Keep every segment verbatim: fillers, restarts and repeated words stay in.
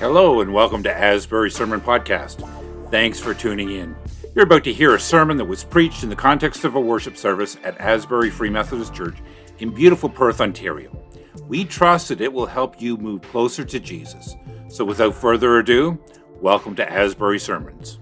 Hello and welcome to Asbury Sermon Podcast. Thanks for tuning in. You're about to hear a sermon that was preached in the context of a worship service at Asbury Free Methodist Church in beautiful Perth, Ontario. We trust that it will help you move closer to Jesus. So without further ado, welcome to Asbury Sermons.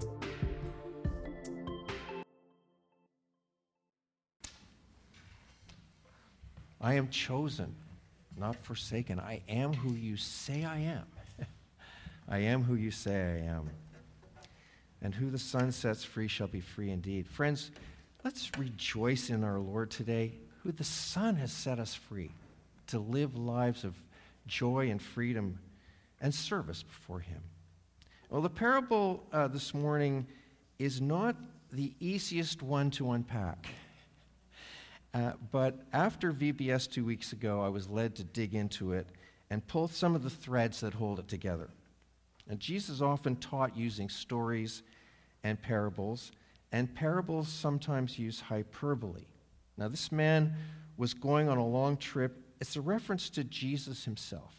I am chosen, not forsaken. I am who you say I am. I am who you say I am. And who the Son sets free shall be free indeed. Friends, let's rejoice in our Lord today, who the Son has set us free to live lives of joy and freedom and service before Him. Well, the parable uh, this morning is not the easiest one to unpack. Uh, but after V B S two weeks ago, I was led to dig into it and pull some of the threads that hold it together. And Jesus often taught using stories and parables, and parables sometimes use hyperbole. Now, this man was going on a long trip. It's a reference to Jesus himself.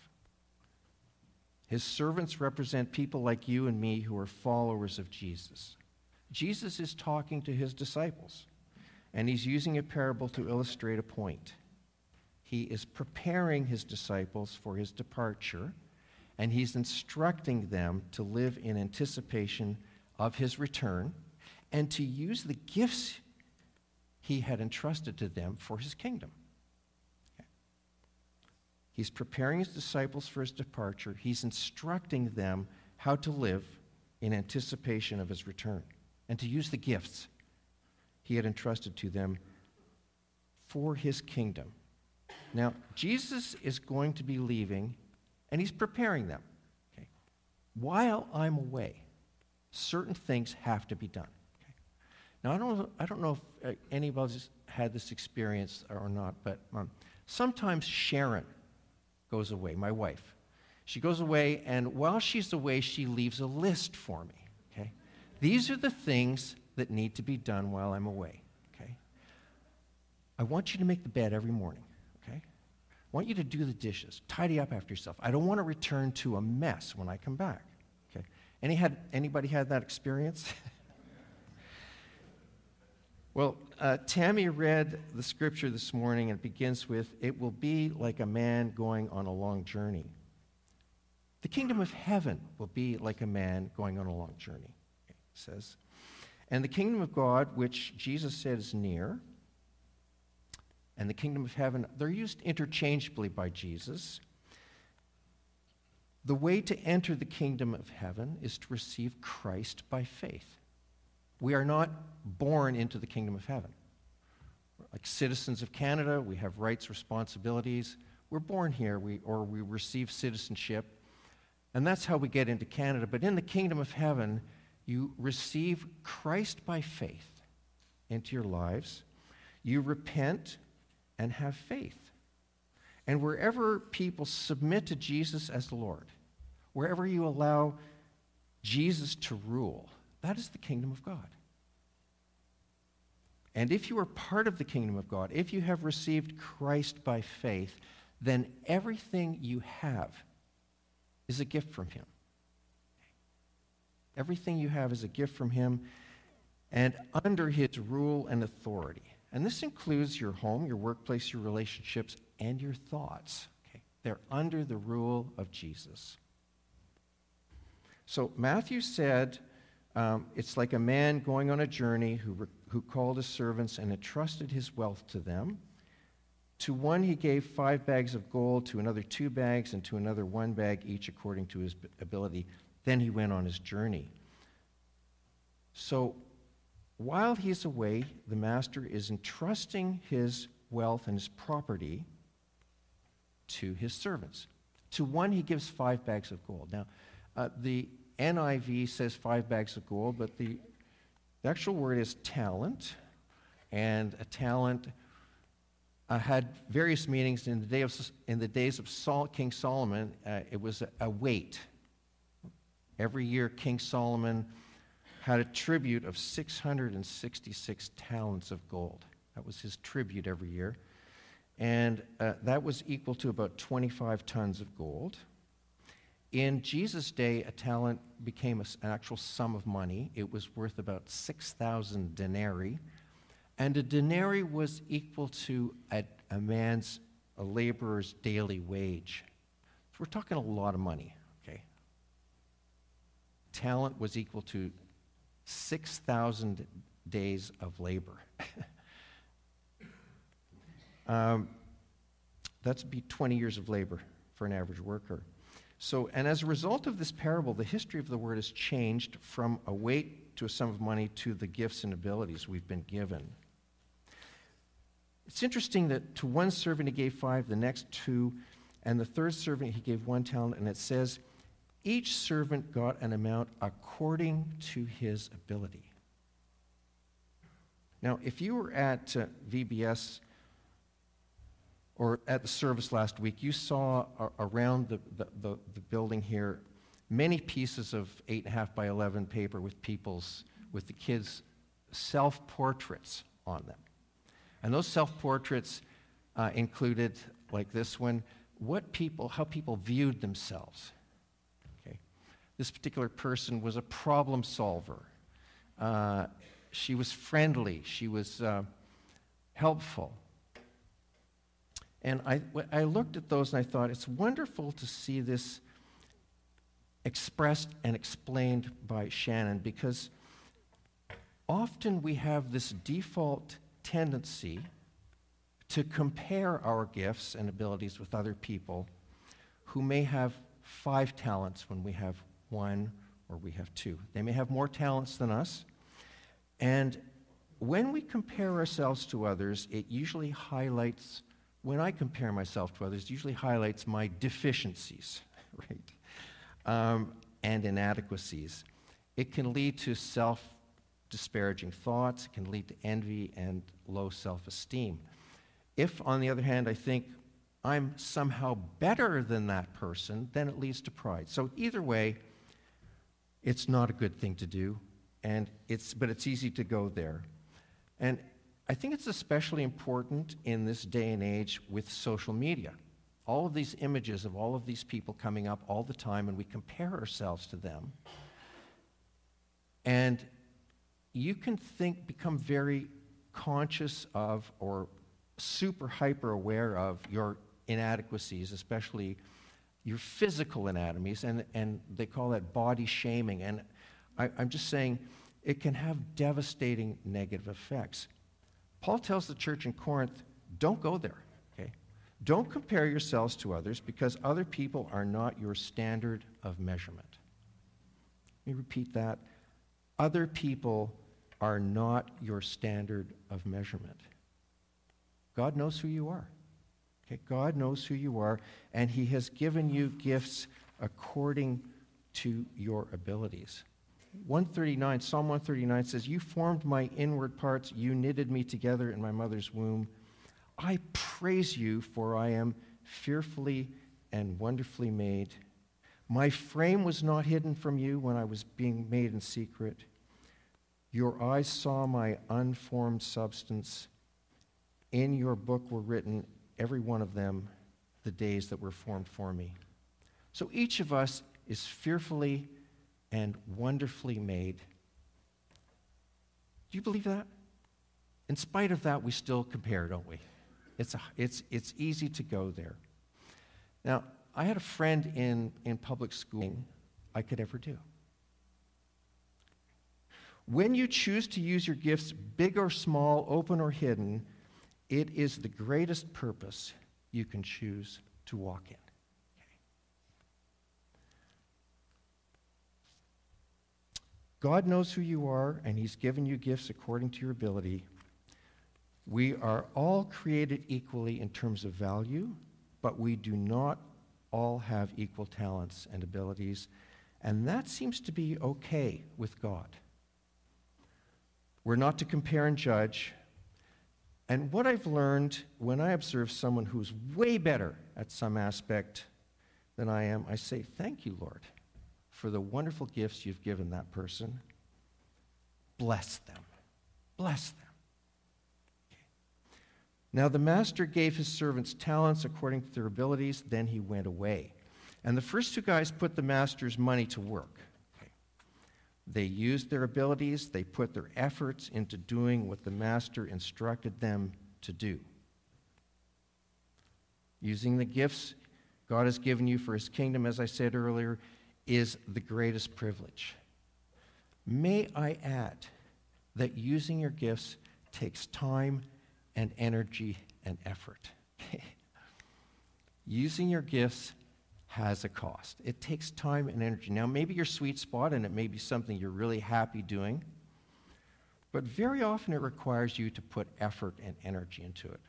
His servants represent people like you and me who are followers of Jesus. Jesus is talking to his disciples, and he's using a parable to illustrate a point. He is preparing his disciples for his departure, and he's instructing them to live in anticipation of his return and to use the gifts he had entrusted to them for his kingdom. Okay. He's preparing his disciples for his departure. He's instructing them how to live in anticipation of his return and to use the gifts he had entrusted to them for his kingdom. Now, Jesus is going to be leaving, and he's preparing them. Okay. While I'm away, certain things have to be done. Okay. Now, I don't, I don't know if uh, anybody's had this experience or not, but um, sometimes Sharon goes away, my wife. She goes away, and while she's away, she leaves a list for me. Okay. These are the things that need to be done while I'm away. Okay. I want you to make the bed every morning. Okay. I want you to do the dishes, tidy up after yourself. I don't want to return to a mess when I come back. Okay. Any had, anybody had that experience? Well, uh, Tammy read the scripture this morning, and it begins with, "It will be like a man going on a long journey." The kingdom of heaven will be like a man going on a long journey, okay, it says. And the kingdom of God, which Jesus said is near, and the kingdom of heaven, they're used interchangeably by Jesus. The way to enter the kingdom of heaven is to receive Christ by faith. We are not born into the kingdom of heaven. We're like citizens of Canada, we have rights, responsibilities. We're born here, we, or we receive citizenship, and that's how we get into Canada. But in the kingdom of heaven, you receive Christ by faith into your lives. You repent and have faith. And wherever people submit to Jesus as the Lord, wherever you allow Jesus to rule, that is the kingdom of God. And if you are part of the kingdom of God, if you have received Christ by faith, then everything you have is a gift from Him. Everything you have is a gift from Him and under His rule and authority. And this includes your home, your workplace, your relationships, and your thoughts. Okay? They're under the rule of Jesus. So Matthew said, um, it's like a man going on a journey who, re- who called his servants and entrusted his wealth to them. To one he gave five bags of gold, to another two bags, and to another one bag, each according to his ability. Then he went on his journey. So while he's away, the master is entrusting his wealth and his property to his servants. To one, he gives five bags of gold. Now, uh, the N I V says five bags of gold, but the, the actual word is talent, and a talent uh, had various meanings. In the day of in the days of Sol, King Solomon, uh, it was a, a weight. Every year, King Solomon had a tribute of six hundred sixty-six talents of gold. That was his tribute every year. And uh, that was equal to about twenty-five tons of gold. In Jesus' day, a talent became a, an actual sum of money. It was worth about six thousand denarii. And a denarii was equal to a, a man's, a laborer's daily wage. So we're talking a lot of money, okay? Talent was equal to six thousand days of labor. um, that'd be twenty years of labor for an average worker. So, and as a result of this parable, the history of the word has changed from a weight to a sum of money to the gifts and abilities we've been given. It's interesting that to one servant he gave five, the next two, and the third servant he gave one talent, and it says, each servant got an amount according to his ability. Now, if you were at uh, V B S or at the service last week, you saw uh, around the, the, the, the building here many pieces of eight and a half by eleven paper with people's, with the kids' self-portraits on them. And those self-portraits uh, included, like this one, what people, how people viewed themselves. Okay, this particular person was a problem solver. Uh, she was friendly. She was uh, helpful. And I, I looked at those and I thought, it's wonderful to see this expressed and explained by Shannon, because often we have this default tendency to compare our gifts and abilities with other people who may have five talents when we have one or we have two. They may have more talents than us. And when we compare ourselves to others, it usually highlights When I compare myself to others, it usually highlights my deficiencies, right, um, and inadequacies. It can lead to self-disparaging thoughts. It can lead to envy and low self-esteem. If, on the other hand, I think I'm somehow better than that person, then it leads to pride. So either way, it's not a good thing to do, and it's but it's easy to go there. And I think it's especially important in this day and age with social media. All of these images of all of these people coming up all the time, and we compare ourselves to them. And you can think, become very conscious of or super hyper aware of your inadequacies, especially your physical anatomies, and, and they call that body shaming. And I, I'm just saying it can have devastating negative effects. Paul tells the church in Corinth, don't go there, okay? Don't compare yourselves to others, because other people are not your standard of measurement. Let me repeat that. Other people are not your standard of measurement. God knows who you are. Okay? God knows who you are, and he has given you gifts according to your abilities. one thirty-nine, Psalm one thirty-nine says, you formed my inward parts, you knitted me together in my mother's womb. I praise you, for I am fearfully and wonderfully made. My frame was not hidden from you when I was being made in secret. Your eyes saw my unformed substance. In your book were written, every one of them, the days that were formed for me. So each of us is fearfully and wonderfully made. Do you believe that? In spite of that, we still compare, don't we? It's, a, it's, it's easy to go there. Now, I had a friend in, in public school I could ever do. When you choose to use your gifts, big or small, open or hidden, it is the greatest purpose you can choose to walk in. God knows who you are, and he's given you gifts according to your ability. We are all created equally in terms of value, but we do not all have equal talents and abilities, and that seems to be okay with God. We're not to compare and judge. And what I've learned when I observe someone who's way better at some aspect than I am, I say, thank you, Lord, for the wonderful gifts you've given that person. Bless them. Bless them. Okay. Now the master gave his servants talents according to their abilities, then he went away. And the first two guys put the master's money to work. Okay. They used their abilities, they put their efforts into doing what the master instructed them to do. Using the gifts God has given you for his kingdom, as I said earlier, is the greatest privilege. May I add that using your gifts takes time and energy and effort. Using your gifts has a cost. It takes time and energy. Now, maybe your sweet spot, and it may be something you're really happy doing, but very often it requires you to put effort and energy into it.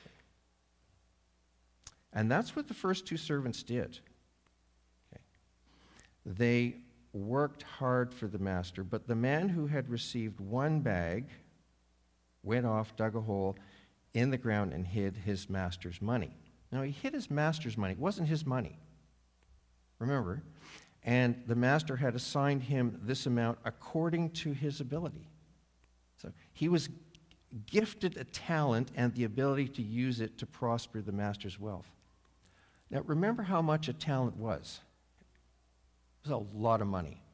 And that's what the first two servants did. Okay. They worked hard for the master, but the man who had received one bag went off, dug a hole in the ground, and hid his master's money. Now, he hid his master's money. It wasn't his money. Remember? And the master had assigned him this amount according to his ability. So he was gifted a talent and the ability to use it to prosper the master's wealth. Now, remember how much a talent was. It was a lot of money.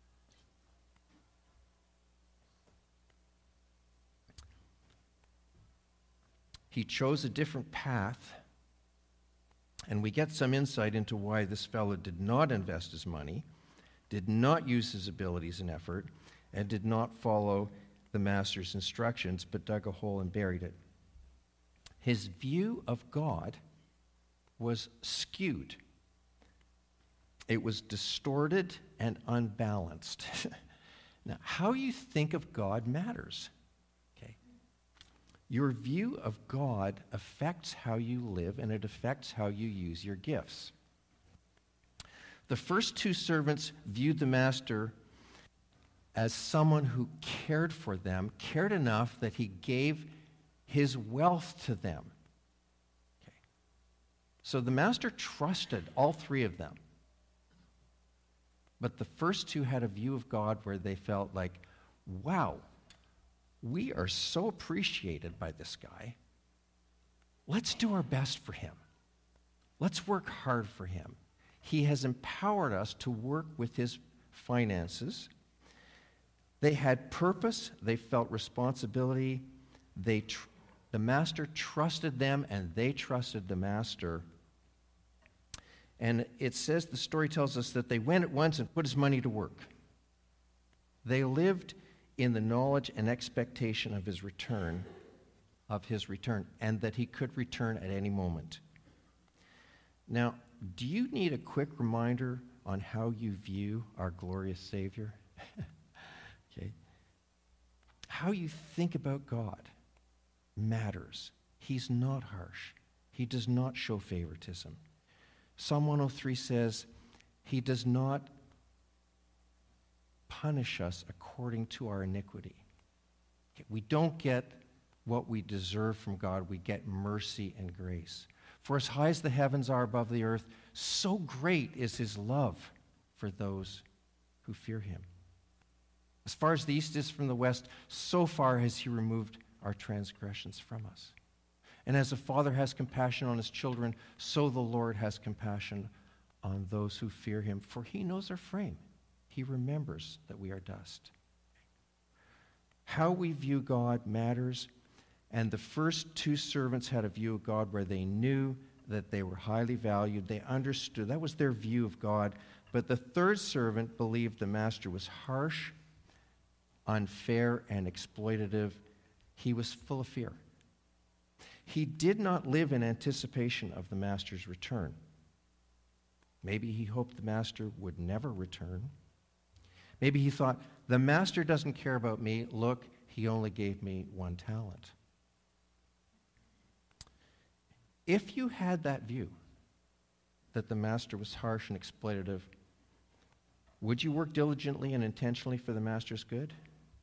He chose a different path, and we get some insight into why this fellow did not invest his money, did not use his abilities and effort, and did not follow the master's instructions, but dug a hole and buried it. His view of God was skewed. It was distorted and unbalanced. Now, how you think of God matters. Okay? Your view of God affects how you live, and it affects how you use your gifts. The first two servants viewed the master as someone who cared for them, cared enough that he gave his wealth to them. Okay. So the master trusted all three of them. But the first two had a view of God where they felt like, wow, we are so appreciated by this guy. Let's do our best for him. Let's work hard for him. He has empowered us to work with his finances. They had purpose. They felt responsibility. They tr- the master trusted them, and they trusted the master. And it says, the story tells us that they went at once and put his money to work. They lived in the knowledge and expectation of his return, of his return, and that he could return at any moment. Now, do you need a quick reminder on how you view our glorious Savior? Okay. How you think about God matters. He's not harsh. He does not show favoritism. Psalm one oh three says, he does not punish us according to our iniquity. Okay. We don't get what we deserve from God. We get mercy and grace. For as high as the heavens are above the earth, so great is his love for those who fear him. As far as the east is from the west, so far has he removed our transgressions from us. And as a father has compassion on his children, so the Lord has compassion on those who fear him. For he knows our frame. He remembers that we are dust. How we view God matters. And the first two servants had a view of God where they knew that they were highly valued. They understood. That was their view of God. But the third servant believed the master was harsh, unfair, and exploitative. He was full of fear. He did not live in anticipation of the master's return. Maybe he hoped the master would never return. Maybe he thought, the master doesn't care about me. Look, he only gave me one talent. If you had that view, that the master was harsh and exploitative, would you work diligently and intentionally for the master's good?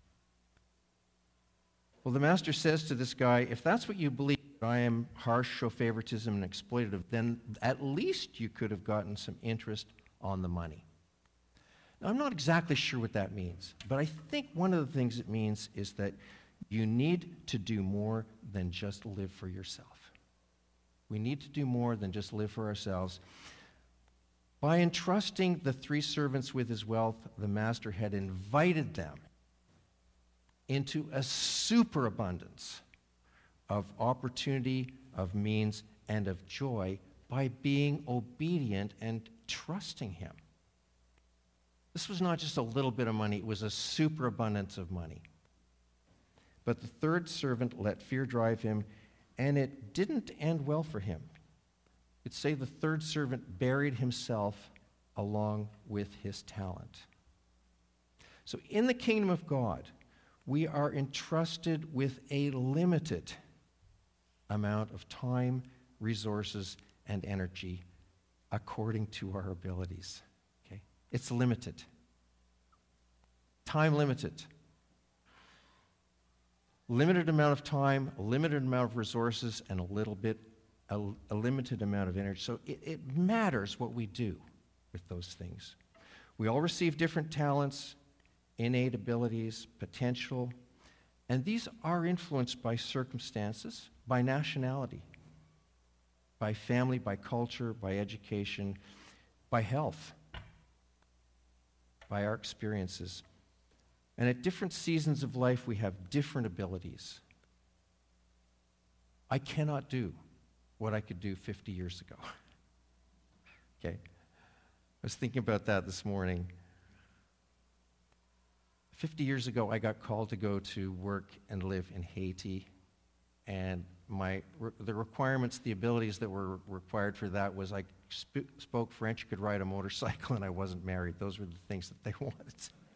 Well, the master says to this guy, if that's what you believe, I am harsh, show favoritism, and exploitative, then at least you could have gotten some interest on the money. Now, I'm not exactly sure what that means, but I think one of the things it means is that you need to do more than just live for yourself. We need to do more than just live for ourselves. By entrusting the three servants with his wealth, the master had invited them into a superabundance of opportunity, of means, and of joy by being obedient and trusting him. This was not just a little bit of money, it was a superabundance of money. But the third servant let fear drive him, and it didn't end well for him. It'd say the third servant buried himself along with his talent. So in the kingdom of God, we are entrusted with a limited amount of time, resources, and energy according to our abilities. Okay? It's limited. Time limited. Limited amount of time, a limited amount of resources, and a little bit A, a limited amount of energy. So it, it matters what we do with those things. We all receive different talents, innate abilities, potential, and these are influenced by circumstances, by nationality, by family, by culture, by education, by health, by our experiences. And at different seasons of life, we have different abilities. I cannot do what I could do fifty years ago. Okay. I was thinking about that this morning. fifty years ago, I got called to go to work and live in Haiti, and my the requirements, the abilities that were required for that was I sp- spoke French, could ride a motorcycle, and I wasn't married. Those were the things that they wanted.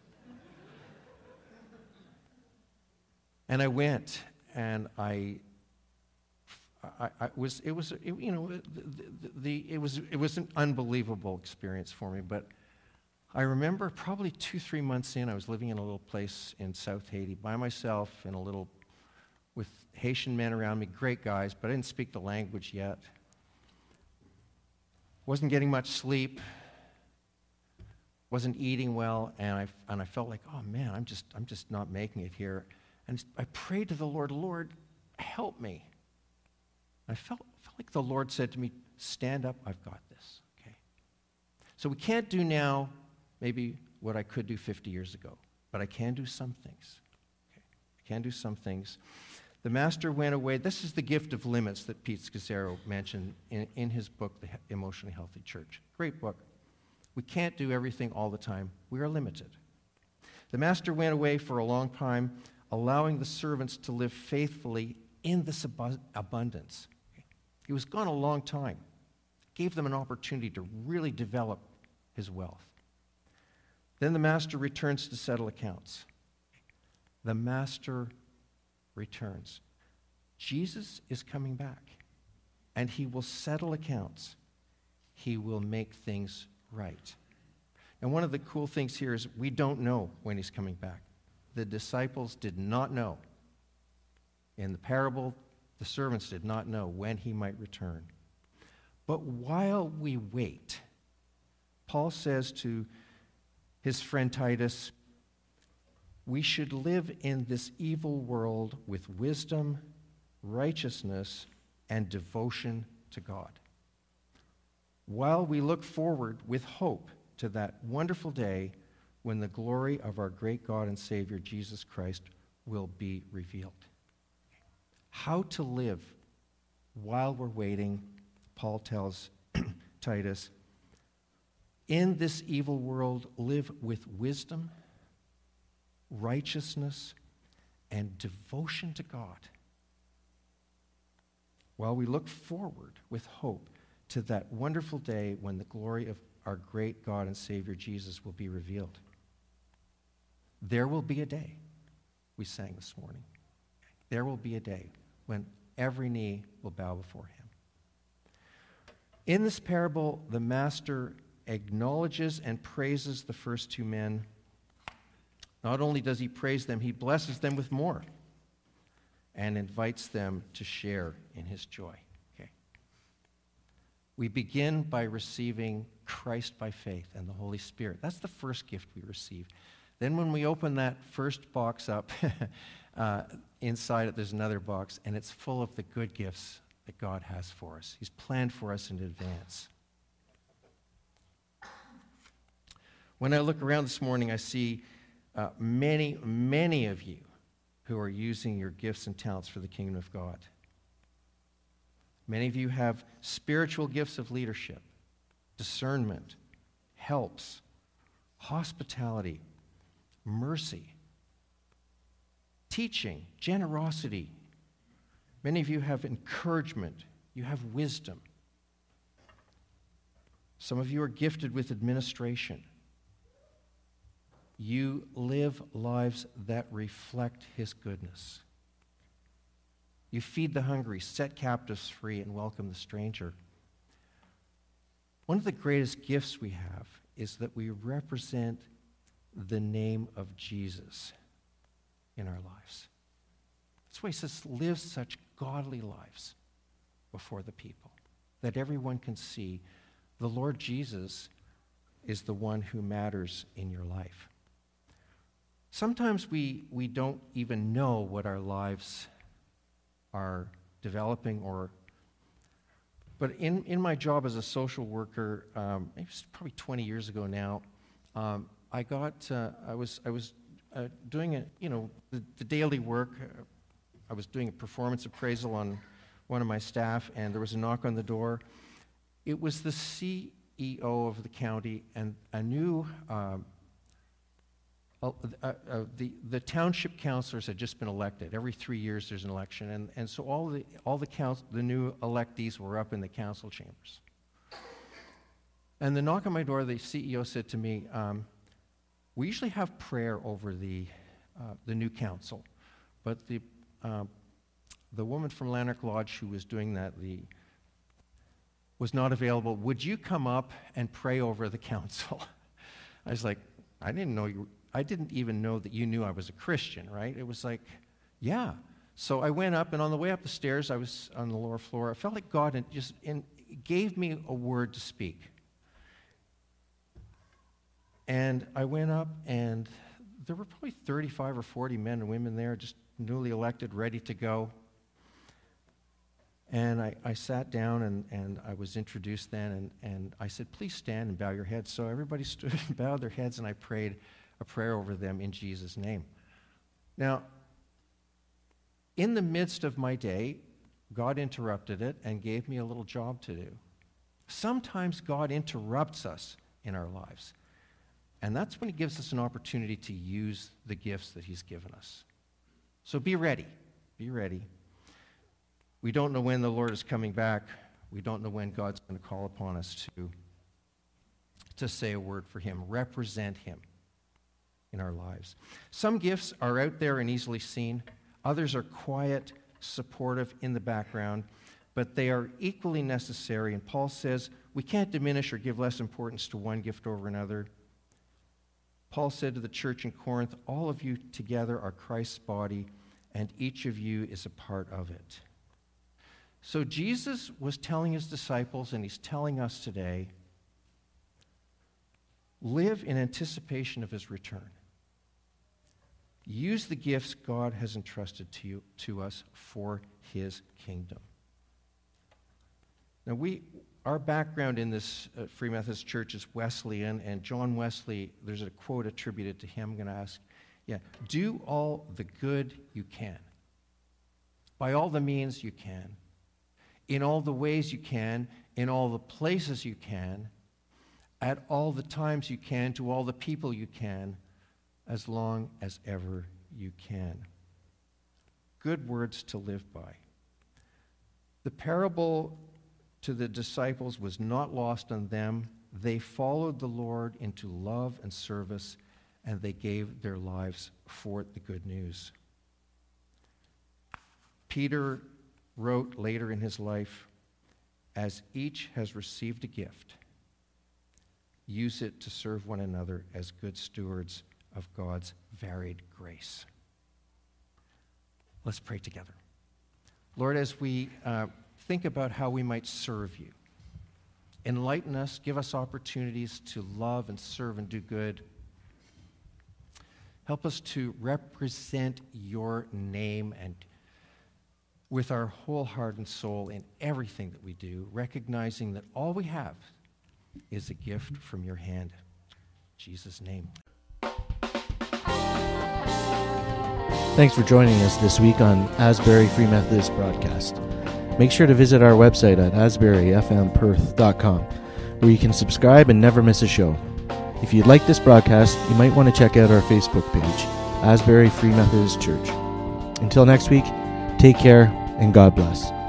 And I went, and I I, I was, it was, it, you know, the, the, the, it was, it was an unbelievable experience for me. But I remember probably two, three months in, I was living in a little place in South Haiti by myself, in a little, with Haitian men around me, great guys, but I didn't speak the language yet. Wasn't getting much sleep. Wasn't eating well, and I and I felt like, oh man, I'm just, I'm just not making it here. And I prayed to the Lord, Lord, help me. I felt, felt like the Lord said to me, stand up, I've got this. Okay. So we can't do now maybe what I could do fifty years ago, but I can do some things. Okay. I can do some things. The master went away. This is the gift of limits that Pete Scazzero mentioned in, in his book, The Emotionally Healthy Church. Great book. We can't do everything all the time. We are limited. The master went away for a long time, allowing the servants to live faithfully in this abu- abundance. He was gone a long time. Gave them an opportunity to really develop his wealth. Then the master returns to settle accounts. The master returns. Jesus is coming back, and he will settle accounts. He will make things right. And one of the cool things here is we don't know when he's coming back. The disciples did not know. In the parable, the servants did not know when he might return. But while we wait, Paul says to his friend Titus, we should live in this evil world with wisdom, righteousness, and devotion to God. While we look forward with hope to that wonderful day when the glory of our great God and Savior Jesus Christ will be revealed. How to live while we're waiting, Paul tells Titus, in this evil world, live with wisdom, righteousness, and devotion to God, while we look forward with hope to that wonderful day when the glory of our great God and Savior Jesus will be revealed. There will be a day, we sang this morning. There will be a day when every knee will bow before him. In this parable, the master acknowledges and praises the first two men. Not only does he praise them, he blesses them with more and invites them to share in his joy. Okay. We begin by receiving Christ by faith and the Holy Spirit. That's the first gift we receive. Then when we open that first box up, uh, inside it there's another box, and it's full of the good gifts that God has for us. He's planned for us in advance. When I look around this morning, I see uh, many, many of you who are using your gifts and talents for the kingdom of God. Many of you have spiritual gifts of leadership, discernment, helps, hospitality, mercy, teaching, generosity. Many of you have encouragement. You have wisdom. Some of you are gifted with administration. You live lives that reflect His goodness. You feed the hungry, set captives free, and welcome the stranger. One of the greatest gifts we have is that we represent the name of Jesus in our lives. That's why He says, live such godly lives before the people, that everyone can see the Lord Jesus is the one who matters in your life. Sometimes we, we don't even know what our lives are developing, or but in, in my job as a social worker, um, it was probably twenty years ago now, um, I got, uh, I was, I was uh, doing a, you know, the, the daily work. Uh, I was doing a performance appraisal on one of my staff, and there was a knock on the door. It was the C E O of the county, and a new, um, uh, uh, uh, the, the township councilors had just been elected. Every three years there's an election, and, and so all the, all the, council, the new electees were up in the council chambers. And the knock on my door, the C E O said to me, um, we usually have prayer over the, uh, the new council, but the, uh, the woman from Lanark Lodge who was doing that, the was not available. Would you come up and pray over the council? I was like, I didn't know you, I didn't even know that you knew I was a Christian, right? It was like, yeah. So I went up, and on the way up the stairs, I was on the lower floor. I felt like God had just in, gave me a word to speak. And I went up, and there were probably thirty-five or forty men and women there, just newly elected, ready to go. And I, I sat down, and, and I was introduced then, and, and I said, please stand and bow your heads. So everybody stood and bowed their heads, and I prayed a prayer over them in Jesus' name. Now, in the midst of my day, God interrupted it and gave me a little job to do. Sometimes God interrupts us in our lives, and that's when He gives us an opportunity to use the gifts that He's given us. So be ready. Be ready. We don't know when the Lord is coming back. We don't know when God's going to call upon us to, to say a word for Him, represent Him in our lives. Some gifts are out there and easily seen. Others are quiet, supportive in the background, but they are equally necessary. And Paul says we can't diminish or give less importance to one gift over another. Paul said to the church in Corinth, all of you together are Christ's body, and each of you is a part of it. So Jesus was telling His disciples, and He's telling us today, live in anticipation of His return. Use the gifts God has entrusted to you, to us for His kingdom. Now, we, our background in this uh, Free Methodist Church is Wesleyan, and John Wesley, there's a quote attributed to him. I'm going to ask, yeah, do all the good you can, by all the means you can, in all the ways you can, in all the places you can, at all the times you can, to all the people you can, as long as ever you can. Good words to live by. The parable to the disciples was not lost on them. They followed the Lord into love and service, and they gave their lives for the good news. Peter wrote later in his life, as each has received a gift, use it to serve one another as good stewards of God's varied grace. Let's pray together. Lord, as we uh, think about how we might serve You, enlighten us, give us opportunities to love and serve and do good. Help us to represent Your name and with our whole heart and soul in everything that we do, recognizing that all we have is a gift from Your hand. In Jesus' name. Thanks for joining us this week on Asbury Free Methodist Broadcast. Make sure to visit our website at asbury f m perth dot com, where you can subscribe and never miss a show. If you like this broadcast, you might want to check out our Facebook page, Asbury Free Methodist Church. Until next week, take care and God bless.